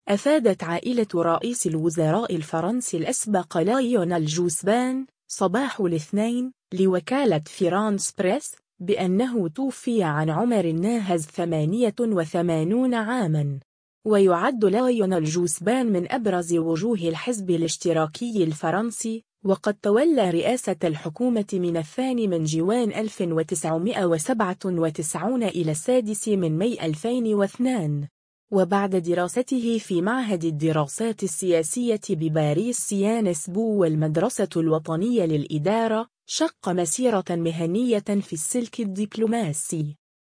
أفادت عائلة رئيس الوزراء الفرنسي الأسبق ليونيل جوسبان صباح الاثنين لوكالة فرانس بريس بأنه توفي عن عمر ناهز 88 عاماً. ويعد ليونيل جوسبان من أبرز وجوه الحزب الاشتراكي الفرنسي، وقد تولى رئاسة الحكومة من 2 جوان 1997 إلى 6 مايو 2002. وبعد دراسته في معهد الدراسات السياسية بباريس سيانس بو والمدرسة الوطنية للإدارة، شق مسيرة مهنية في السلك الدبلوماسي.